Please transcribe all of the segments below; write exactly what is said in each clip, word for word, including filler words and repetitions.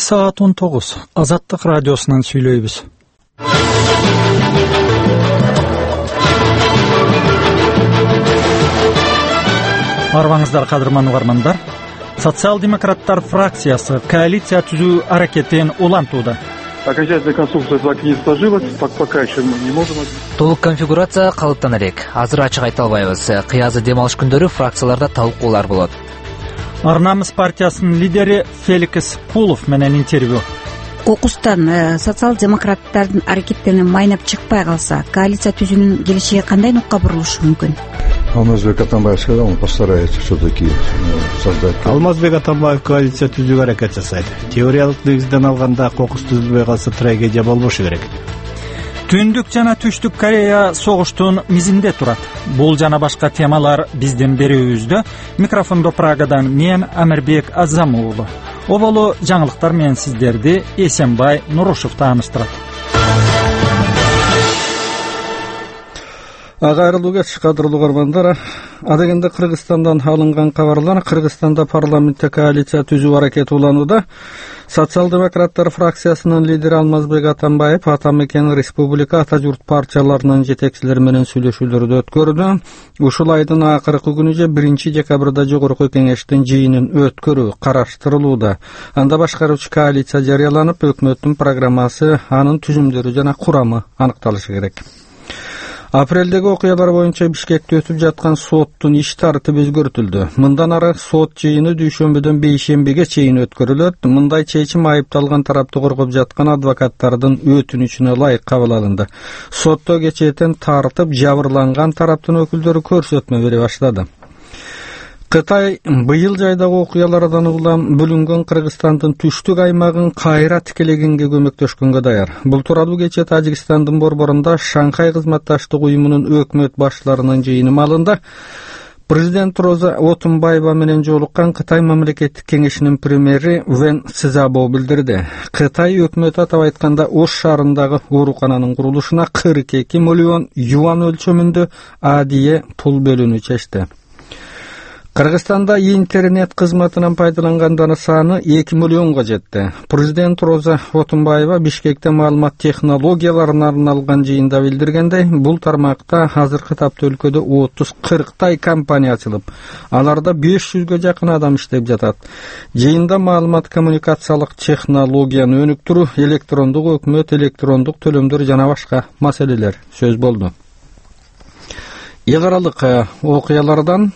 саат он тогуз. Азаттык радиосунан сүйлөйбүз. Арбаңыздар, кадырман угармандар. Социал-демократтар фракциясы коалиция түзүү аракетин улантууда. Окончательная конструкция так и не сложилась, пока еще мы не можем. Толук конфигурация калыптана элек. Азыр ачык айта албайбыз. Кыязы дем алыш күндөрү фракцияларда талкуулар болот. Арнамыз партиясынын лидери Феликс Кулов менен интервью. Кокустан социал-демократтардын аракеттерин майнап чыкпай калса, коалиция түзүүнүн келечеги кандай нукка бурулушу мүмкүн? Алмазбек Атамбаев сказал, он постарается все-таки создать. Алмазбек Атамбаев коалиция түзүүгө аракет жасайт. Теориялык негизден алганда кокус түзүлбөй калса трагедия болбошу керек. Түндүк жана Түштүк Корея согуштун мизинде турат. Бул жана башка темалар биздин берүүбүздө. Микрофондо Прагадан мен Амирбек Азам уулу. Оболу жаңылыктар менен сиздерди Эсенбай Нурушев тааныштырат. Агайрылуу кеч, кадырлуу угармандар. Адегенде Кыргызстандан алынган кабарлар Кыргызстанда парламентте коалиция түзүү аракети уланууда. Социал-демократтар фракциясынын лидери Алмазбек Атамбаев ата мекен республика ата журт партияларынын жетекчилери менен сүйлөшүүлөрдү өткөрдү. Ушул айдын акыркы күнү же биринчи декабрда жогорку кеңештин жыйынын өткөрүү караштырылууда. Анда башкаруучу коалиция жарыяланып, өкмөттүн программасы, анын түзүмдөрү жана курамы аныкталышы керек. Апрелдеги окуялар боюнча Бишкекте өтүп жаткан соттун иш тартибы өзгөртүлдү. Мындан ары сот жыйыны дүйшөмбүдөн бейшембиге чейин өткөрүлөт. Мындай чечим айыпталган тарапты коргоп жаткан адвокаттардын өтүнүчүнө ылайык кабыл алынды. Сотто кечээтен тартып жабырланган тараптын өкүлдөрү көрсөтмө бере баштады. Кытай быйыл жайдагы окуялардан улам бөлүнгөн Кыргызстандын түштүк аймагын кайра тикелегенге көмөктөшкөнгө даяр. Бул тууралуу кечээ Тажикстандын борборунда Шанхай кызматташтык уюмунун өкмөт башчыларынын жыйыны маалында президент Роза Отунбаева менен жолуккан Кытай мамлекеттик кеңешинин премьери Вен Цзябо билдирди. Кытай өкмөтү атап айтканда Ош шаарындагы оорукананын курулушуна кырк эки миллион юан өлчөмүндө адие пул бөлүүнү чечти. Кыргызстанда интернет кызматынан пайдалангандар саны эки миллионго жетти. Президент Роза Отунбаева Бишкекте маалымат технологияларына арналган жыйында билдиргендей, бул тармакта азыркы тапта өлкөдө отуз кырктай компания ачылып, аларда беш жүзгө жакын адам иштеп жатат. Жыйында маалымат коммуникациялык технологияны өнүктүрүү, электрондук өкмөт, электрондук төлөмдөр жана башка маселелер сөз болду. Эл аралык окуялардан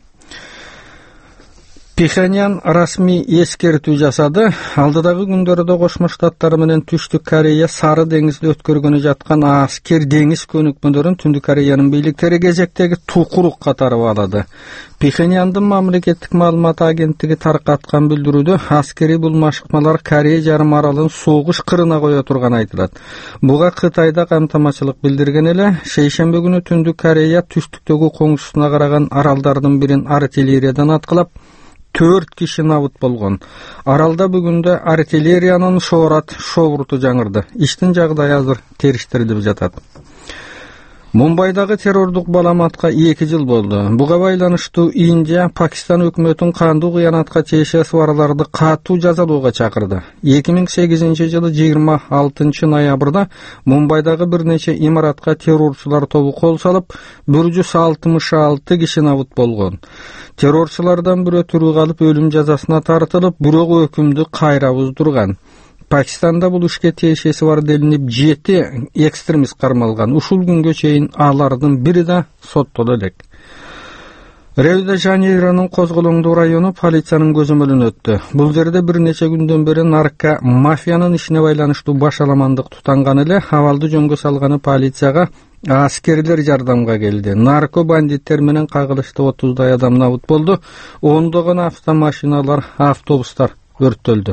Пхеньян расмий эскертүү жасады. Алдыдагы күндөрдө Кошмо Штаттар менен Түштүк Корея Сары деңизди өткөргөнү жаткан аскер деңиз көнүкмөлөрүн Түндүк Кореянын бийликтери кезектеги тукурук катары баалады. Пхеньяндын мамлекеттик маалымат агенттиги таркаткан билдирүүдө аскери булмашыкмалар Корея жарым аралын согуш кырына кое турганы айтылат. Буга Кытайда камтамачылык билдирген эле, шейшембе күнү Түндүк Корея түштүктөгү коңшусуна караган аралдардын бирин артиллериядан аткылап, төрт киши набыт болгон. Аралда бүгүндө артиллериянын шоорат шоуруту жаңырды. Иштин жагдайы азыр териштирилип жатат. Мумбайдагы террордук баламатка эки жыл болду. Буга байланыштуу Индия Пакистан өкмөтүн кандуу кыянатка чейше свараларды катуу жазалууга чакырды. эки миң сегизинчи жылы жыйырма алтынчы ноябрда Мумбайдагы бир нече имаратка террорчулар тобу кол салып, бир жүз алтымыш алты киши набыт болгон. Террорчулардан бирөө тирүү калып өлүм жазасына тартылып, бирок өкүмдү кайра буздурган. Пакистанда бул ишке тиешеси бар делинип жети экстремист кармалган. Ушул күнгө чейин алардын бири да соттоло элек. Рио-де-Жанейронун Козголоңду району полициянын көзөмөлүнө өттү. Бул жерде бир нече күндөн бери нарко мафиянын ишине байланыштуу башаламандык тутанган эле, абалды жөнгө салганы полицияга аскерлер жардамга келди. Нарко бандиттер менен кагылышты отуздай адам набыт болду. Ондогон автомашиналар, автобустар өрттөлдү.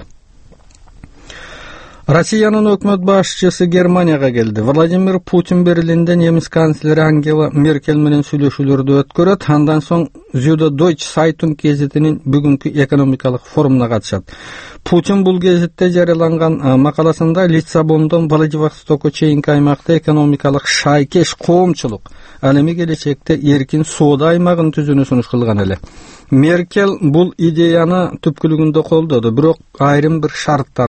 Россиянын өкмөт башчысы Германияга келди. Владимир Путин Берлинде немис канцлери Ангела Меркель менен сүйлөшүүлөрдү өткөрөт. Андан соң Süddeutsche Zeitung гезитинин бүгүнкү экономикалык форумуна катышат. Путин бул гезитте жарыяланган макаласында Лиссабондон Владивостокко чейинки аймакта экономикалык шайкеш коомчулук, ал эми келечекте эркин соода аймагын түзүүнү сунуш кылган эле. Меркель бул идеяны түпкүлүгүндө колдоду, бирок айрым бир шарттар